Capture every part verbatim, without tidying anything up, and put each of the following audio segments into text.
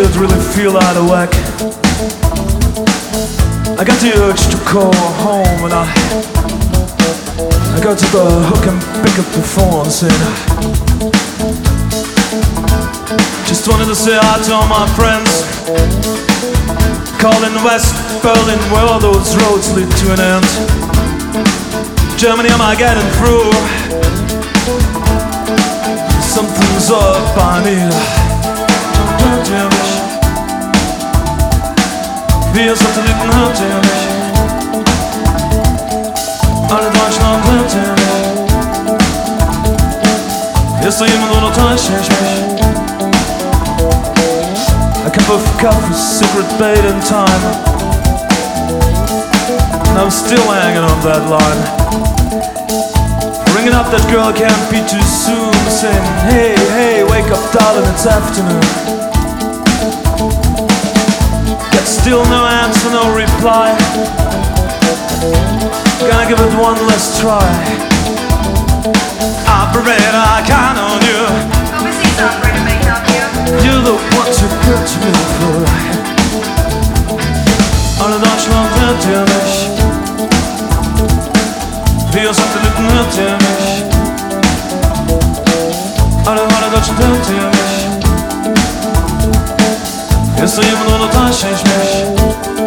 that really feel out of whack. I got the urge to call home, and I I go to the hook and pick up the phone and say, just wanted to say hi to all my friends, calling West Berlin where all those roads lead to an end. Germany, am I getting through? Something's up, I need hört ihr mich? Wir Satelliten, hört ihr mich? Alle Deutschland, hört ihr mich? Ist da jemand oder täusche ich mich? A cup of coffee, secret bait in time, and I'm still hanging on that line, ringing up that girl, can't be too soon, saying, hey, hey, wake up darling, it's afternoon. Get still no answer, no reply. Gonna give it one last try. Operator, I count on you. Overseas operator, may help you. You're the one too good to me for life. Alle Deutschland, hört ihr mich? Wir Satelliten, hört ihr mich? Alle, alle Deutschland, hört ihr mich? Ist da jemand oder täusche ich mich?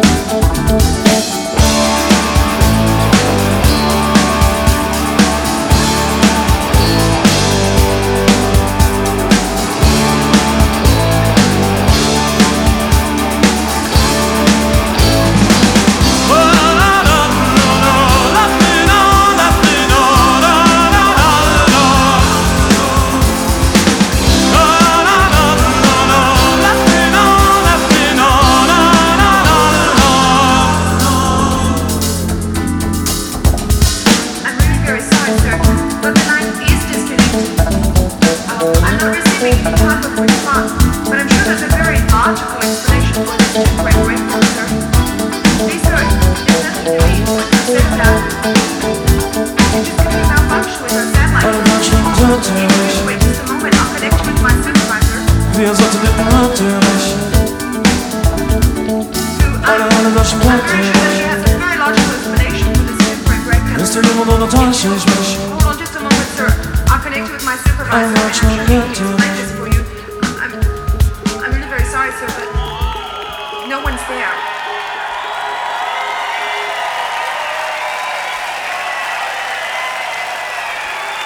But I'm sure there's a very logical explanation for this incorrect breakdown, sir. Please, sir, there's nothing to me when you said that. It just simply malfunctioned with our satellite. Wait just a moment, I'll connect you with my supervisor. Wir Satelliten, hört ihr mich? Alle, alle Deutschen, I'm hört very ihr sure that mich? she has a very logical explanation for this incorrect breakdown. Ist da jemand oder täusche ich mich? Hold on just a moment, sir. I'll connect you with my supervisor. Alle and Deutschen, I'm sure he can hört ihr explain mich? this for you. I'm, I'm really very sorry, sir, but no one's there.